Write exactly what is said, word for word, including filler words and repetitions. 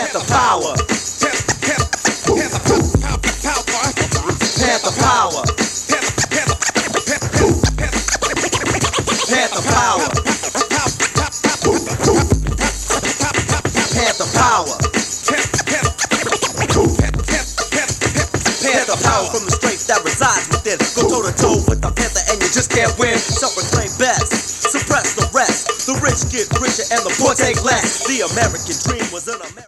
Panther power. Panther power. Panther power. Panther power. Panther power from the strength that resides within. Go toe to toe with the panther and you just can't win. Self-proclaimed best, suppress the rest. The rich get richer and the poor take less. The American dream was an American